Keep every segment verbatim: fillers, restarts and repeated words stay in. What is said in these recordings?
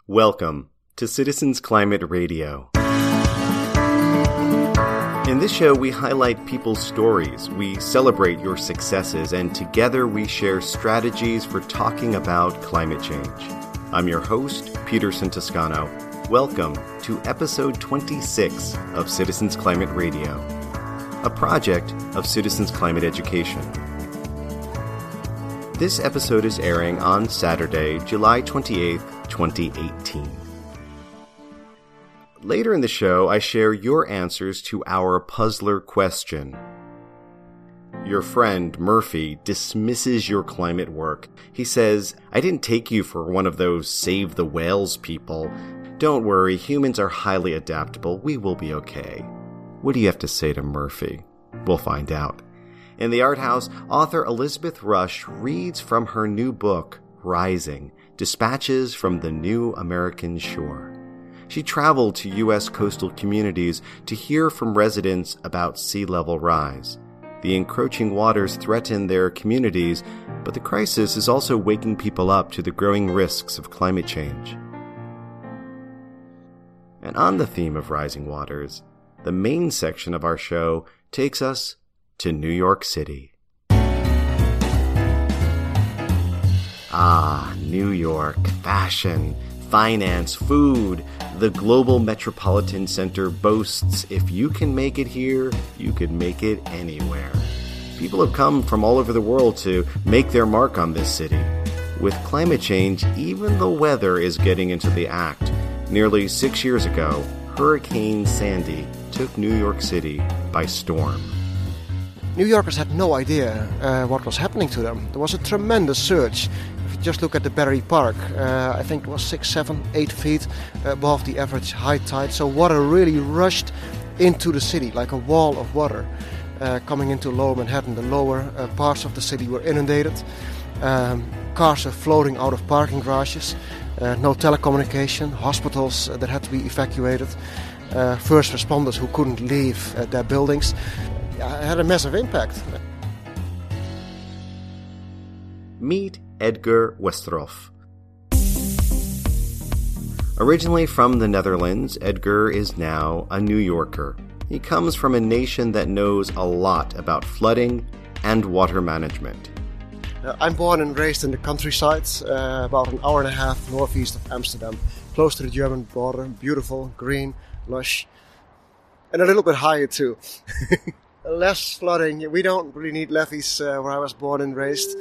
Welcome to Citizens Climate Radio. In this show, we highlight people's stories, we celebrate your successes, and together we share strategies for talking about climate change. I'm your host, Peterson Toscano. Welcome to episode twenty-six of Citizens Climate Radio, a project of Citizens Climate Education. This episode is airing on Saturday, July twenty-eighth, twenty eighteen. Later in the show, I share your answers to our puzzler question. Your friend, Murphy, dismisses your climate work. He says, I didn't take you for one of those save the whales people. Don't worry, humans are highly adaptable. We will be okay. What do you have to say to Murphy? We'll find out. In the Art House, author Elizabeth Rush reads from her new book, Rising, Dispatches from the New American Shore. She traveled to U S coastal communities to hear from residents about sea level rise. The encroaching waters threaten their communities, but the crisis is also waking people up to the growing risks of climate change. And on the theme of rising waters, the main section of our show takes us to New York City. Ah, New York, fashion, finance, food. The global metropolitan center boasts, if you can make it here, you could make it anywhere. People have come from all over the world to make their mark on this city. With climate change, even the weather is getting into the act. Nearly six years ago, Hurricane Sandy took New York City by storm. New Yorkers had no idea uh, what was happening to them. There was a tremendous surge. If you just look at the Battery Park, uh, I think it was six, seven, eight feet above the average high tide. So water really rushed into the city like a wall of water uh, coming into Lower Manhattan. The lower uh, parts of the city were inundated. Um, cars were floating out of parking garages. Uh, no telecommunication. Hospitals uh, that had to be evacuated. Uh, first responders who couldn't leave uh, their buildings. It had a massive impact. Meet Edgar Westerhoff. Originally from the Netherlands, Edgar is now a New Yorker. He comes from a nation that knows a lot about flooding and water management. Uh, I'm born and raised in the countryside, uh, about an hour and a half northeast of Amsterdam, close to the German border, beautiful, green, lush, and a little bit higher too. Less flooding. We don't really need levees uh, where I was born and raised.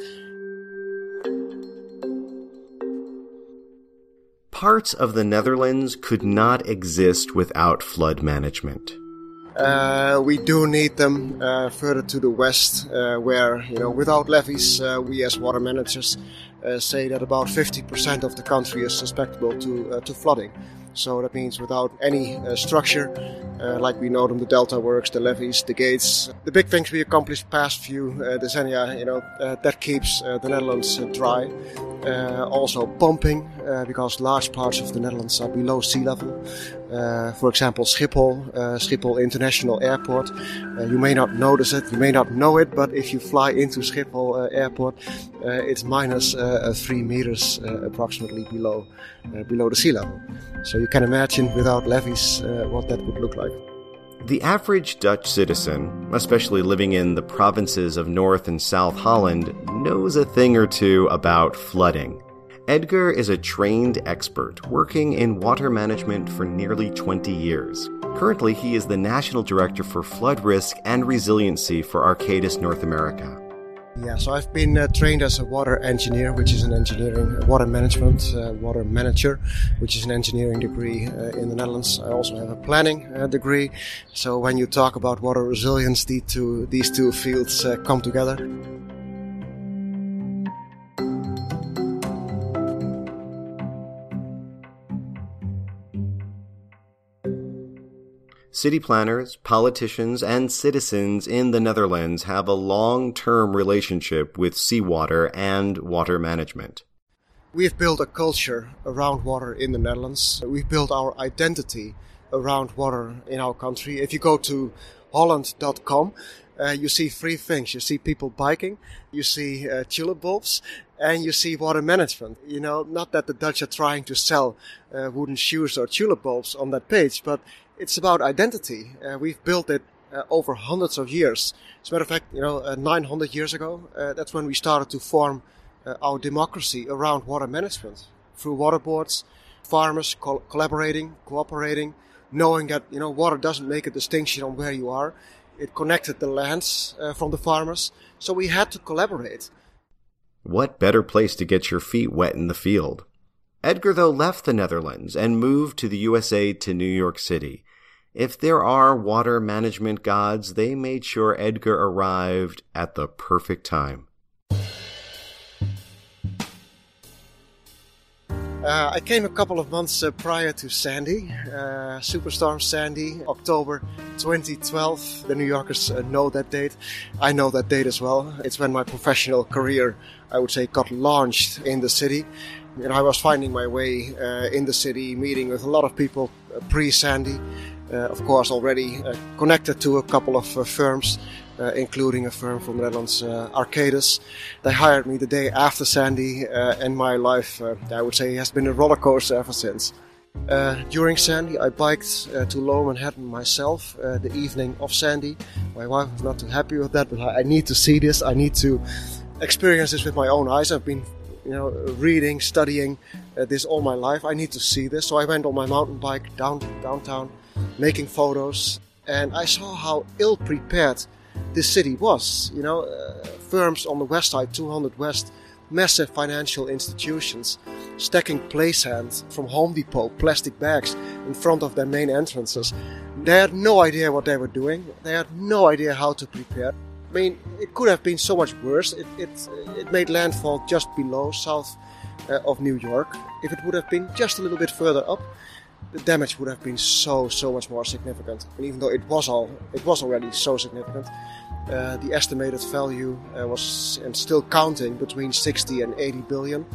Parts of the Netherlands could not exist without flood management. Uh, we do need them uh, further to the west, uh, where, you know, without levees, uh, we as water managers uh, say that about fifty percent of the country is susceptible to uh, to flooding. So that means without any uh, structure, uh, like we know them, the delta works, the levees, the gates, the big things we accomplished past few uh, decennia, you know, uh, that keeps uh, the Netherlands uh, dry. Uh, also pumping, uh, because large parts of the Netherlands are below sea level. Uh, for example, Schiphol, uh, Schiphol International Airport. Uh, you may not notice it, you may not know it, but if you fly into Schiphol uh, Airport, uh, it's minus uh, three meters uh, approximately below uh, below the sea level. So you can imagine without levees uh, what that would look like. The average Dutch citizen, especially living in the provinces of North and South Holland, knows a thing or two about flooding. Edgar is a trained expert working in water management for nearly twenty years. Currently, he is the National Director for Flood Risk and Resiliency for Arcadis North America. Yeah, so I've been uh, trained as a water engineer, which is an engineering, uh, water management, uh, water manager, which is an engineering degree uh, in the Netherlands. I also have a planning uh, degree. So when you talk about water resilience, these two, these two fields uh, come together. City planners, politicians, and citizens in the Netherlands have a long-term relationship with seawater and water management. We've built a culture around water in the Netherlands. We've built our identity around water in our country. If you go to Holland dot com, uh, you see three things. You see people biking, you see uh, tulip bulbs, and you see water management. You know, not that the Dutch are trying to sell uh, wooden shoes or tulip bulbs on that page, but it's about identity. Uh, we've built it uh, over hundreds of years. As a matter of fact, you know, uh, nine hundred years ago, uh, that's when we started to form uh, our democracy around water management through water boards, farmers col- collaborating, cooperating, knowing that, you know, water doesn't make a distinction on where you are. It connected the lands uh, from the farmers. So we had to collaborate. What better place to get your feet wet in the field? Edgar, though, left the Netherlands and moved to the U S A to New York City. If there are water management gods, they made sure Edgar arrived at the perfect time. Uh, I came a couple of months uh, prior to Sandy, uh, Superstorm Sandy, October twenty twelve. The New Yorkers uh, know that date. I know that date as well. It's when my professional career, I would say, got launched in the city. You know, I was finding my way uh, in the city, meeting with a lot of people uh, pre-Sandy. Uh, of course, already uh, connected to a couple of uh, firms, uh, including a firm from the Netherlands, uh, Arcadis. They hired me the day after Sandy, uh, and my life, uh, I would say, has been a roller coaster ever since. Uh, during Sandy, I biked uh, to Lower Manhattan myself uh, the evening of Sandy. My wife was not too happy with that, but I, I need to see this. I need to experience this with my own eyes. I've been, you know, reading, studying uh, this all my life. I need to see this. So I went on my mountain bike down downtown, making photos, and I saw how ill-prepared this city was. You know, uh, firms on the west side, two hundred West, massive financial institutions, stacking place hands from Home Depot, plastic bags in front of their main entrances. They had no idea what they were doing. They had no idea how to prepare. I mean, it could have been so much worse. It it, it made landfall just below south uh, of New York. If it would have been just a little bit further up, the damage would have been so, so much more significant. And even though it was all, it was already so significant, uh, the estimated value uh, was, and still counting, between sixty and eighty billion.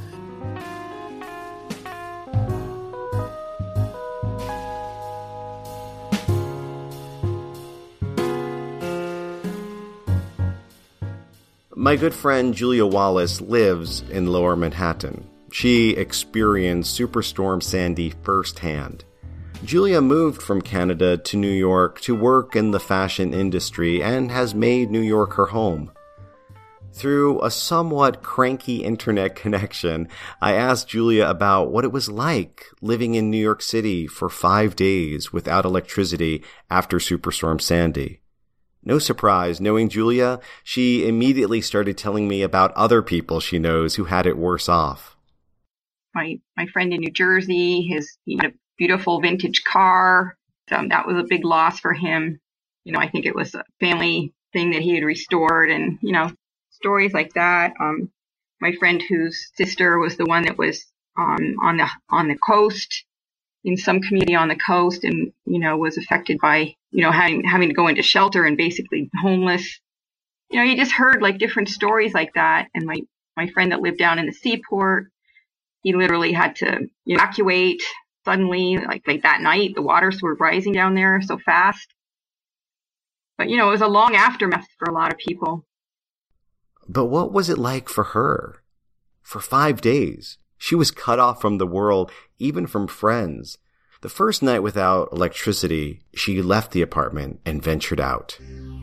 My good friend Julia Wallace lives in Lower Manhattan. She experienced Superstorm Sandy firsthand. Julia moved from Canada to New York to work in the fashion industry and has made New York her home. Through a somewhat cranky internet connection, I asked Julia about what it was like living in New York City for five days without electricity after Superstorm Sandy. No surprise, knowing Julia, she immediately started telling me about other people she knows who had it worse off. My my friend in New Jersey, his he had a beautiful vintage car. Um, that was a big loss for him. You know, I think it was a family thing that he had restored, and you know, stories like that. Um, my friend whose sister was the one that was um, on the on the coast, in some community on the coast, and you know, was affected by you know having having to go into shelter and basically homeless. You know, you just heard like different stories like that. And my my friend that lived down in the seaport, he literally had to evacuate suddenly, like late that night. The waters were rising down there so fast. But, you know, it was a long aftermath for a lot of people. But what was it like for her? For five days, she was cut off from the world, even from friends. The first night without electricity, she left the apartment and ventured out.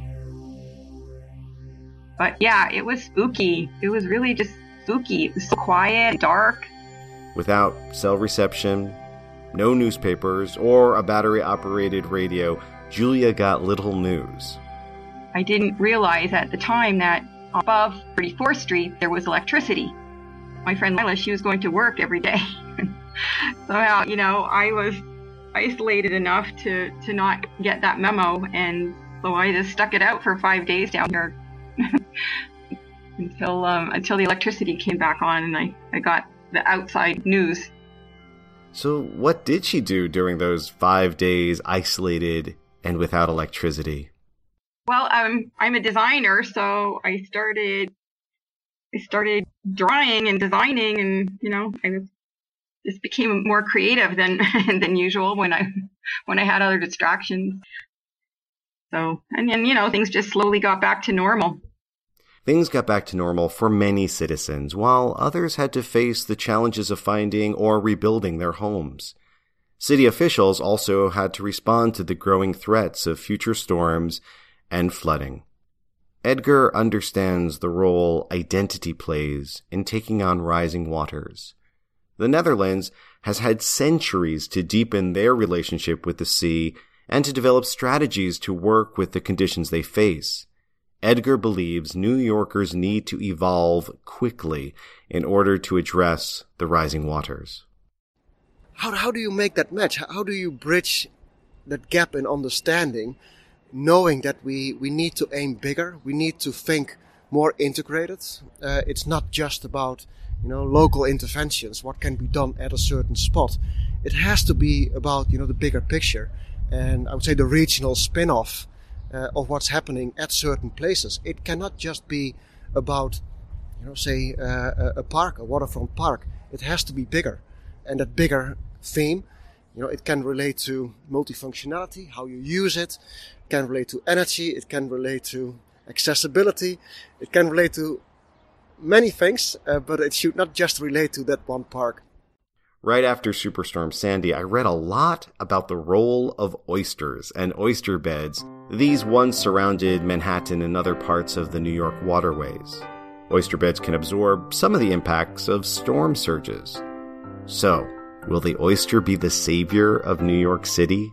But yeah, it was spooky. It was really just spooky. It was so quiet and dark. Without cell reception, no newspapers, or a battery-operated radio, Julia got little news. I didn't realize at the time that above thirty-fourth Street there was electricity. My friend Lila, she was going to work every day. Somehow, you know, I was isolated enough to, to not get that memo, and so I just stuck it out for five days down here until um, until the electricity came back on, and I, I got the outside news. So what did she do during those five days isolated and without electricity? Well, um, I'm a designer, so I started I started drawing and designing, and you know, I was, just became more creative than than usual when I when I had other distractions. So, and then, you know, things just slowly got back to normal. Things got back to normal for many citizens, while others had to face the challenges of finding or rebuilding their homes. City officials also had to respond to the growing threats of future storms and flooding. Edgar understands the role identity plays in taking on rising waters. The Netherlands has had centuries to deepen their relationship with the sea and to develop strategies to work with the conditions they face. Edgar believes New Yorkers need to evolve quickly in order to address the rising waters. How, how do you make that match? How do you bridge that gap in understanding, knowing that we, we need to aim bigger, we need to think more integrated? Uh, it's not just about, you know, local interventions, what can be done at a certain spot. It has to be about, you know, the bigger picture. And I would say the regional spin-off uh, of what's happening at certain places. It cannot just be about, you know, say uh, a park, a waterfront park. It has to be bigger. And that bigger theme, you know, it can relate to multifunctionality, how you use it. It can relate to energy. It can relate to accessibility. It can relate to many things, uh, but it should not just relate to that one park. Right after Superstorm Sandy, I read a lot about the role of oysters and oyster beds. These once surrounded Manhattan and other parts of the New York waterways. Oyster beds can absorb some of the impacts of storm surges. So, will the oyster be the savior of New York City?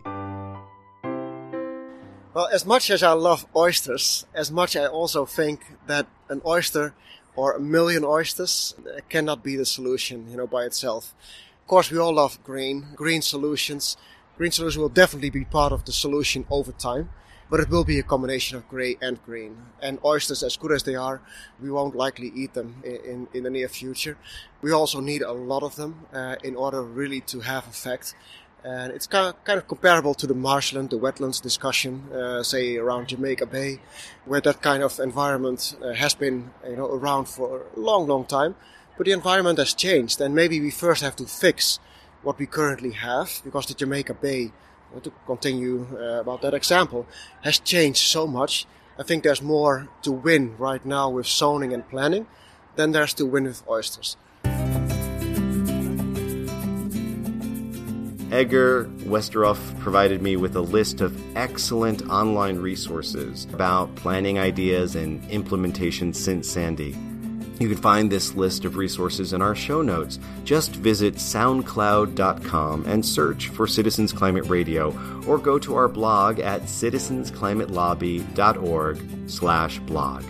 Well, as much as I love oysters, as much I also think that an oyster or a million oysters cannot be the solution, you know, by itself. Of course, we all love green, green solutions. Green solutions will definitely be part of the solution over time, but it will be a combination of gray and green. And oysters, as good as they are, we won't likely eat them in, in, in the near future. We also need a lot of them uh, in order really to have effect. And it's kind of, kind of comparable to the marshland, the wetlands discussion, uh, say around Jamaica Bay, where that kind of environment uh, has been, you know, around for a long, long time. But the environment has changed, and maybe we first have to fix what we currently have, because the Jamaica Bay, uh, to continue uh, about that example, has changed so much. I think there's more to win right now with zoning and planning than there's to win with oysters. Edgar Westerhoff provided me with a list of excellent online resources about planning ideas and implementation since Sandy. You can find this list of resources in our show notes. Just visit soundcloud dot com and search for Citizens Climate Radio, or go to our blog at citizensclimatelobby dot org slash blog.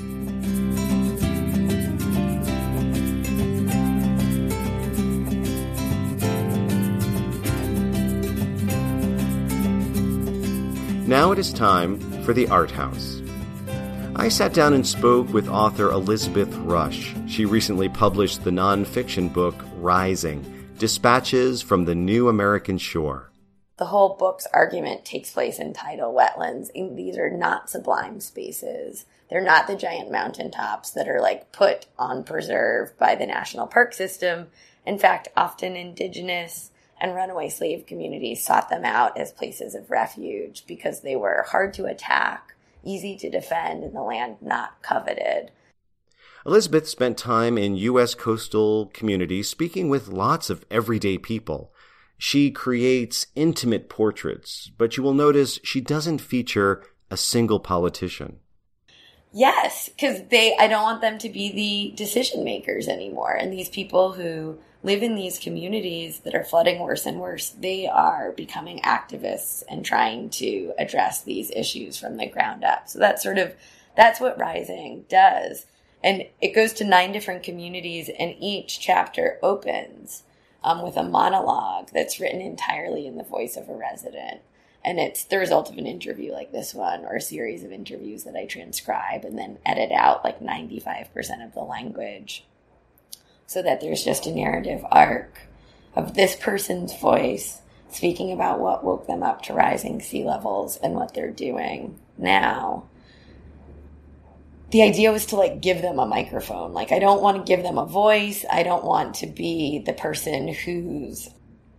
Now it is time for the Art House. I sat down and spoke with author Elizabeth Rush. She recently published the nonfiction book Rising, Dispatches from the New American Shore. The whole book's argument takes place in tidal wetlands. These are not sublime spaces. They're not the giant mountaintops that are like put on preserve by the national park system. In fact, often indigenous and runaway slave communities sought them out as places of refuge because they were hard to attack, easy to defend, and the land not coveted. Elizabeth spent time in U S coastal communities speaking with lots of everyday people. She creates intimate portraits, but you will notice she doesn't feature a single politician. Yes, because they I don't want them to be the decision makers anymore. And these people who live in these communities that are flooding worse and worse, they are becoming activists and trying to address these issues from the ground up. So that's sort of, that's what Rising does. And it goes to nine different communities, and each chapter opens um, with a monologue that's written entirely in the voice of a resident. And it's the result of an interview like this one, or a series of interviews that I transcribe and then edit out like ninety-five percent of the language, so that there's just a narrative arc of this person's voice speaking about what woke them up to rising sea levels and what they're doing now. The idea was to like give them a microphone. Like, I don't want to give them a voice. I don't want to be the person who's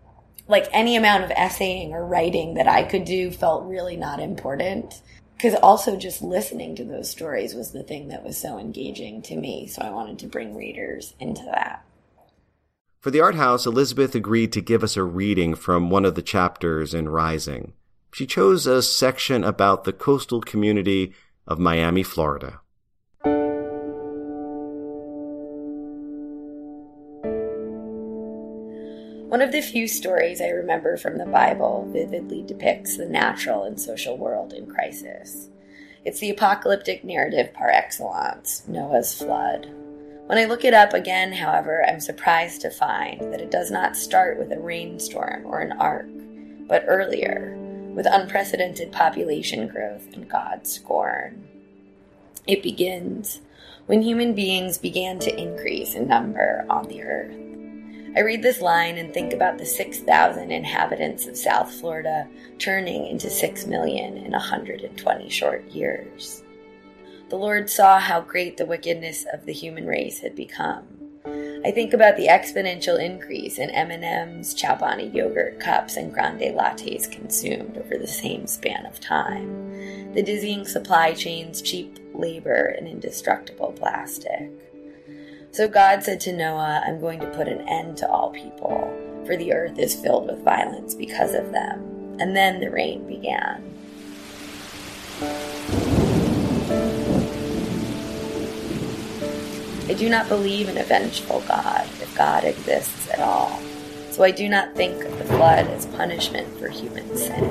like any amount of essaying or writing that I could do felt really not important. Because also just listening to those stories was the thing that was so engaging to me. So I wanted to bring readers into that. For the Art House, Elizabeth agreed to give us a reading from one of the chapters in Rising. She chose a section about the coastal community of Miami, Florida. One of the few stories I remember from the Bible vividly depicts the natural and social world in crisis. It's the apocalyptic narrative par excellence, Noah's flood. When I look it up again, however, I'm surprised to find that it does not start with a rainstorm or an ark, but earlier, with unprecedented population growth and God's scorn. It begins when human beings began to increase in number on the earth. I read this line and think about the six thousand inhabitants of South Florida turning into six million in one hundred twenty short years. The Lord saw how great the wickedness of the human race had become. I think about the exponential increase in M and M's, Chobani yogurt cups, and grande lattes consumed over the same span of time, the dizzying supply chains, cheap labor, and indestructible plastic. So God said to Noah, I'm going to put an end to all people, for the earth is filled with violence because of them. And then the rain began. I do not believe in a vengeful God, if God exists at all. So I do not think of the flood as punishment for human sin.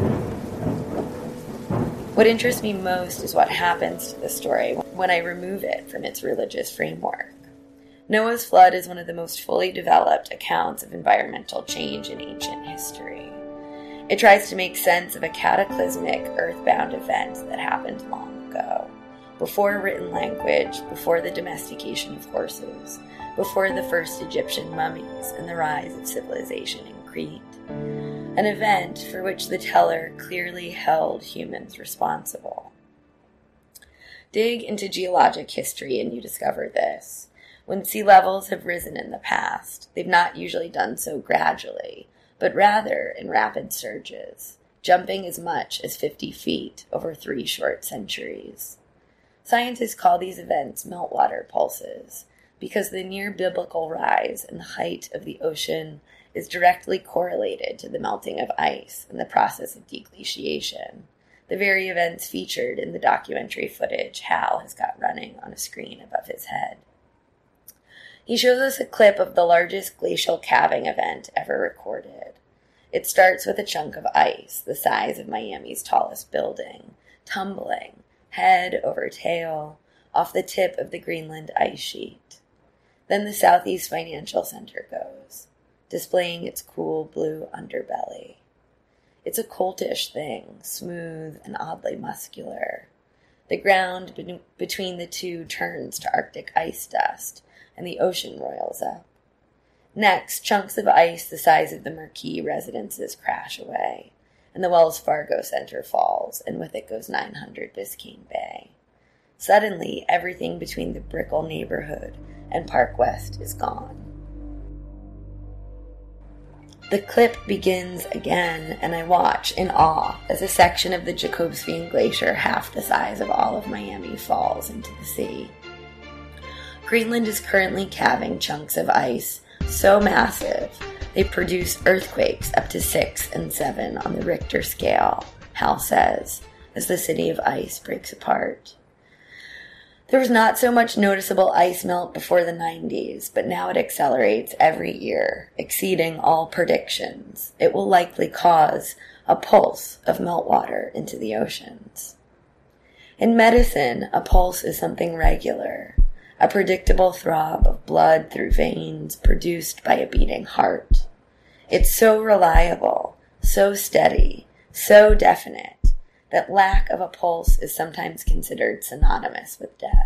What interests me most is what happens to the story when I remove it from its religious framework. Noah's flood is one of the most fully developed accounts of environmental change in ancient history. It tries to make sense of a cataclysmic, earthbound event that happened long ago, before written language, before the domestication of horses, before the first Egyptian mummies and the rise of civilization in Crete. An event for which the teller clearly held humans responsible. Dig into geologic history and you discover this. When sea levels have risen in the past, they've not usually done so gradually, but rather in rapid surges, jumping as much as fifty feet over three short centuries. Scientists call these events meltwater pulses because the near-biblical rise in the height of the ocean is directly correlated to the melting of ice and the process of deglaciation, the very events featured in the documentary footage Hal has got running on a screen above his head. He shows us a clip of the largest glacial calving event ever recorded. It starts with a chunk of ice, the size of Miami's tallest building, tumbling, head over tail, off the tip of the Greenland ice sheet. Then the Southeast Financial Center goes, displaying its cool blue underbelly. It's a coltish thing, smooth and oddly muscular. The ground be- between the two turns to Arctic ice dust, and the ocean roils up. Next, chunks of ice the size of the Marquis residences crash away, and the Wells Fargo Center falls, and with it goes nine hundred Biscayne Bay. Suddenly, everything between the Brickell neighborhood and Park West is gone. The clip begins again, and I watch in awe as a section of the Jacobsvian Glacier, half the size of all of Miami, falls into the sea. Greenland is currently calving chunks of ice so massive they produce earthquakes up to six and seven on the Richter scale, Hal says, as the city of ice breaks apart. There was not so much noticeable ice melt before the nineties, but now it accelerates every year, exceeding all predictions. It will likely cause a pulse of meltwater into the oceans. In medicine, a pulse is something regular, a predictable throb of blood through veins produced by a beating heart. It's so reliable, so steady, so definite, that lack of a pulse is sometimes considered synonymous with death.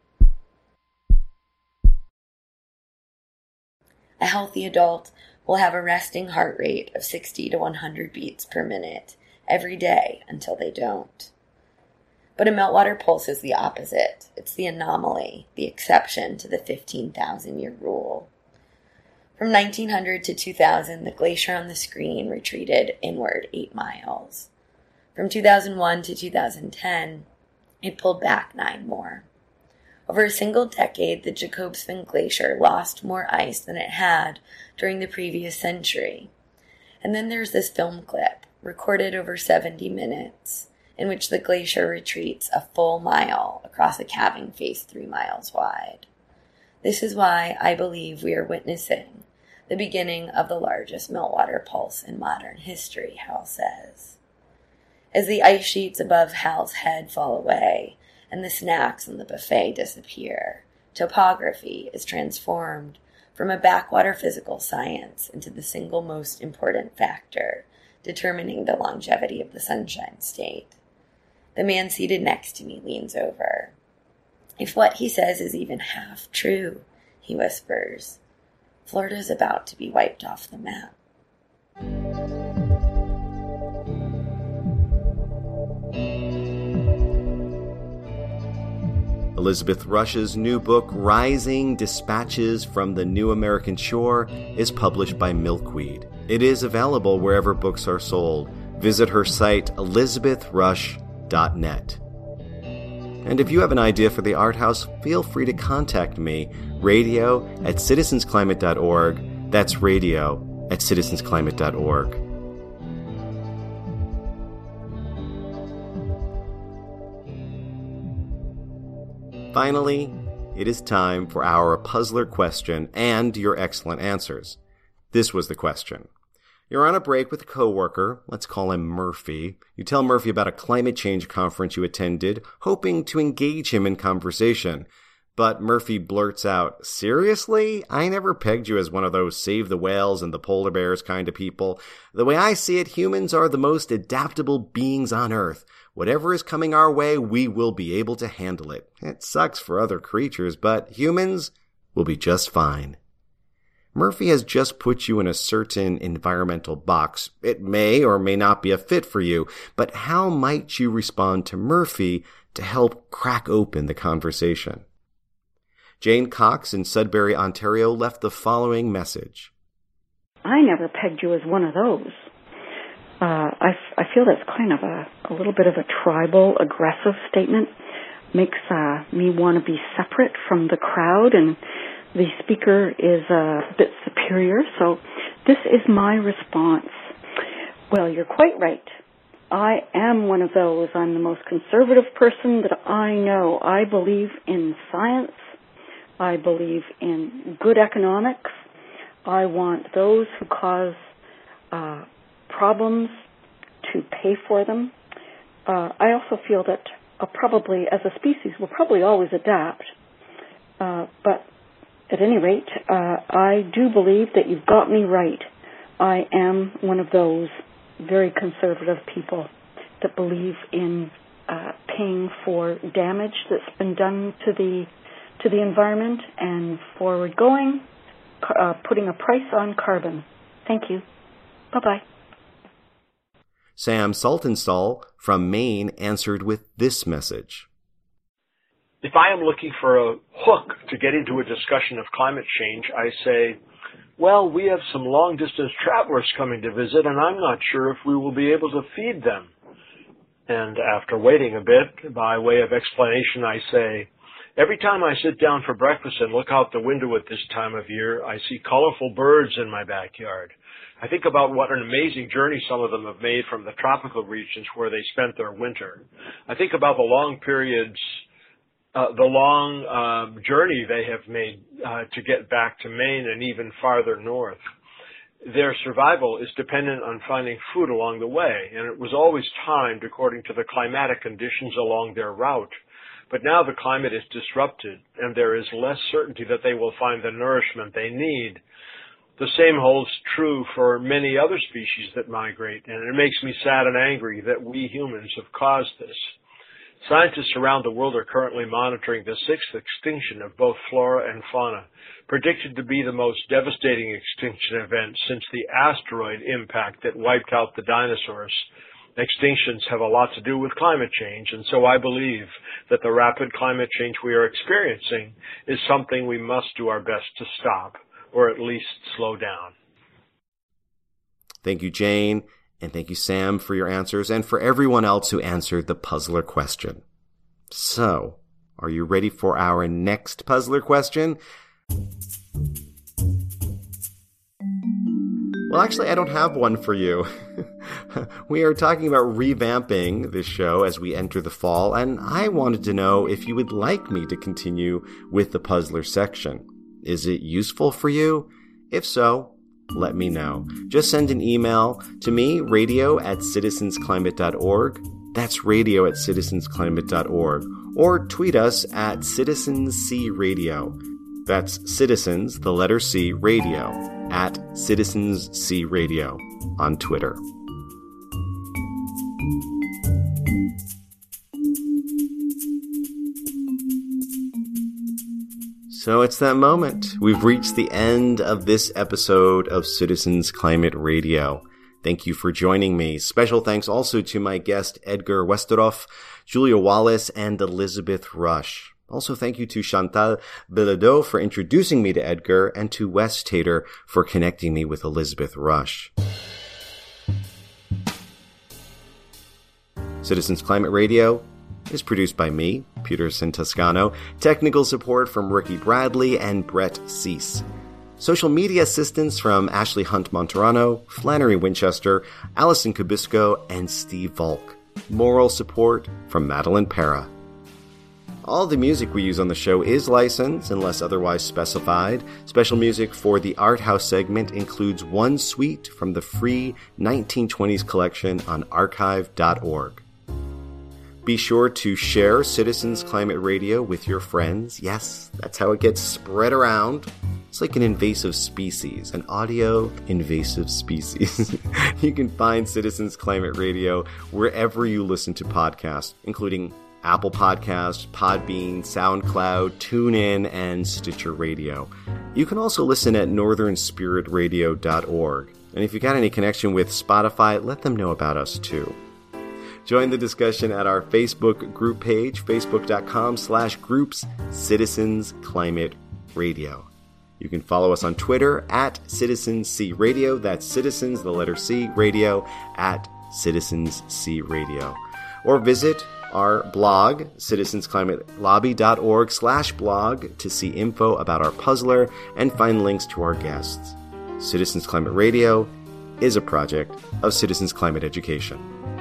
A healthy adult will have a resting heart rate of sixty to one hundred beats per minute every day until they don't. But a meltwater pulse is the opposite. It's the anomaly, the exception to the fifteen thousand year rule. From nineteen hundred to two thousand, the glacier on the screen retreated inward eight miles. From two thousand one to two thousand ten, it pulled back nine more. Over a single decade, the Jacobsvin Glacier lost more ice than it had during the previous century. And then there's this film clip, recorded over seventy minutes, in which the glacier retreats a full mile across a calving face three miles wide. This is why I believe we are witnessing the beginning of the largest meltwater pulse in modern history, Hal says. As the ice sheets above Hal's head fall away and the snacks on the buffet disappear, topography is transformed from a backwater physical science into the single most important factor determining the longevity of the Sunshine State. The man seated next to me leans over. If what he says is even half true, he whispers, Florida's about to be wiped off the map. Elizabeth Rush's new book, Rising Dispatches from the New American Shore, is published by Milkweed. It is available wherever books are sold. Visit her site, elizabeth rush dot net. And if you have an idea for the Art House, feel free to contact me, radio at citizens climate dot org. That's radio at citizens climate dot org. Finally, it is time for our puzzler question and your excellent answers. This was the question. You're on a break with a coworker, let's call him Murphy. You tell Murphy about a climate change conference you attended, hoping to engage him in conversation. But Murphy blurts out, seriously? I never pegged you as one of those save the whales and the polar bears kind of people. The way I see it, humans are the most adaptable beings on Earth. Whatever is coming our way, we will be able to handle it. It sucks for other creatures, but humans will be just fine. Murphy has just put you in a certain environmental box. It may or may not be a fit for you, but how might you respond to Murphy to help crack open the conversation? Jane Cox in Sudbury, Ontario, left the following message. I never pegged you as one of those. Uh, I, I feel that's kind of a, a little bit of a tribal, aggressive statement. Makes uh, me want to be separate from the crowd, and the speaker is a bit superior. So this is my response. Well, you're quite right. I am one of those. I'm the most conservative person that I know. I believe in science. I believe in good economics. I want those who cause uh, problems to pay for them. Uh, I also feel that uh, probably, as a species, we'll probably always adapt. Uh, but at any rate, uh, I do believe that you've got me right. I am one of those very conservative people that believe in uh, paying for damage that's been done to the to the environment and forward going, uh, putting a price on carbon. Thank you. Bye-bye. Sam Saltonstall from Maine answered with this message. If I am looking for a hook to get into a discussion of climate change, I say, well, we have some long-distance travelers coming to visit, and I'm not sure if we will be able to feed them. And after waiting a bit, by way of explanation, I say, every time I sit down for breakfast and look out the window at this time of year, I see colorful birds in my backyard. I think about what an amazing journey some of them have made from the tropical regions where they spent their winter. I think about the long periods, uh, the long uh, journey they have made uh, to get back to Maine and even farther north. Their survival is dependent on finding food along the way, and it was always timed according to the climatic conditions along their route. But now the climate is disrupted, and there is less certainty that they will find the nourishment they need. The same holds true for many other species that migrate, and it makes me sad and angry that we humans have caused this. Scientists around the world are currently monitoring the sixth extinction of both flora and fauna, predicted to be the most devastating extinction event since the asteroid impact that wiped out the dinosaurs. Extinctions have a lot to do with climate change, and so I believe that the rapid climate change we are experiencing is something we must do our best to stop, or at least slow down. Thank you, Jane, and thank you, Sam, for your answers, and for everyone else who answered the puzzler question. So, are you ready for our next puzzler question? Well, actually, I don't have one for you. We are talking about revamping this show as we enter the fall, and I wanted to know if you would like me to continue with the puzzler section. Is it useful for you? If so, let me know. Just send an email to me, radio at citizens climate dot org. That's radio at citizens climate dot org. Or tweet us at CitizensC Radio. That's Citizens, the letter C, Radio, at CitizensC Radio on Twitter. So it's that moment. We've reached the end of this episode of Citizens Climate Radio. Thank you for joining me. Special thanks also to my guest Edgar Westeroff, Julia Wallace, and Elizabeth Rush. Also thank you to Chantal Bilodeau for introducing me to Edgar, and to Wes Tater for connecting me with Elizabeth Rush. Citizens Climate Radio is produced by me, Peterson Toscano. Technical support from Ricky Bradley and Brett Cease. Social media assistance from Ashley Hunt Monterano, Flannery Winchester, Allison Kubisco, and Steve Volk. Moral support from Madeline Para. All the music we use on the show is licensed unless otherwise specified. Special music for the Art House segment includes one suite from the free nineteen twenties collection on archive dot org. Be sure to share Citizens Climate Radio with your friends. Yes, that's how it gets spread around. It's like an invasive species, an audio invasive species. You can find Citizens Climate Radio wherever you listen to podcasts, including Apple Podcasts, Podbean, SoundCloud, TuneIn, and Stitcher Radio. You can also listen at northern spirit radio dot org. And if you got any connection with Spotify, let them know about us too. Join the discussion at our Facebook group page, facebook.com slash groups Citizens Climate Radio. You can follow us on Twitter at Citizens C Radio. That's Citizens, the letter C, Radio, at Citizens C Radio. Or visit our blog, citizensclimatelobby.org slash blog, to see info about our puzzler and find links to our guests. Citizens Climate Radio is a project of Citizens Climate Education.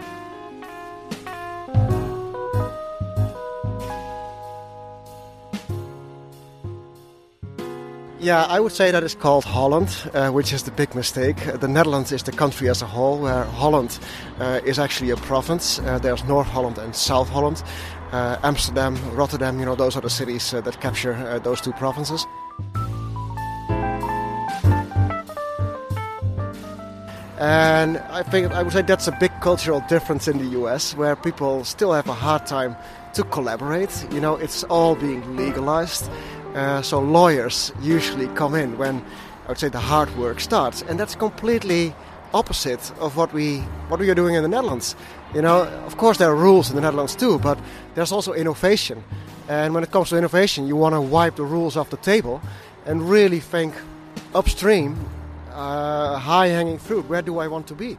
Yeah, I would say that it's called Holland, uh, which is the big mistake. The Netherlands is the country as a whole, where Holland uh, is actually a province. Uh, there's North Holland and South Holland. Uh, Amsterdam, Rotterdam, you know, those are the cities uh, that capture uh, those two provinces. And I think I would say that's a big cultural difference in the U S, where people still have a hard time to collaborate. You know, it's all being legalized. Uh, so lawyers usually come in when, I would say, the hard work starts, and that's completely opposite of what we what we are doing in the Netherlands. You know, of course there are rules in the Netherlands too, but there's also innovation. And when it comes to innovation, you want to wipe the rules off the table and really think upstream, uh, high-hanging fruit. Where do I want to be?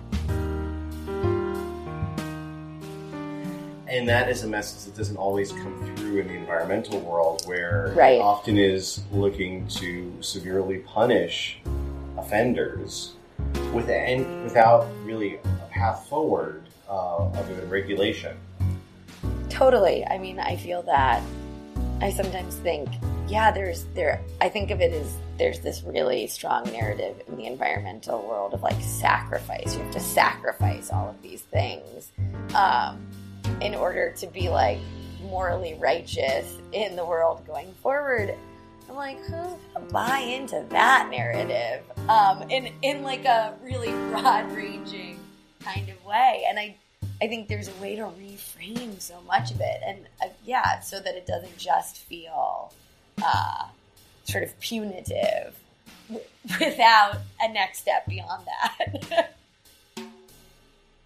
And that is a message that doesn't always come through in the environmental world, where right. it often is looking to severely punish offenders with, and without really a path forward uh, other than regulation. Totally. I mean, I feel that I sometimes think, yeah, there's there. I think of it as there's this really strong narrative in the environmental world of like sacrifice. You have to sacrifice all of these things um, in order to be like morally righteous in the world going forward. I'm like, who's gonna buy into that narrative um, in in like a really broad-ranging kind of way? And I. I think there's a way to reframe so much of it, and uh, yeah, so that it doesn't just feel uh, sort of punitive w- without a next step beyond that.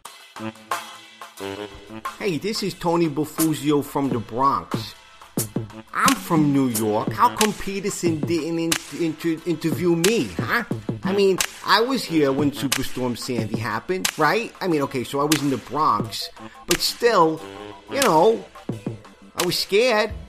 Hey, this is Tony Bufuzio from the Bronx. I'm from New York. How come Peterson didn't in, inter, interview me, huh? I mean, I was here when Superstorm Sandy happened, right? I mean, okay, so I was in the Bronx, but still, you know, I was scared.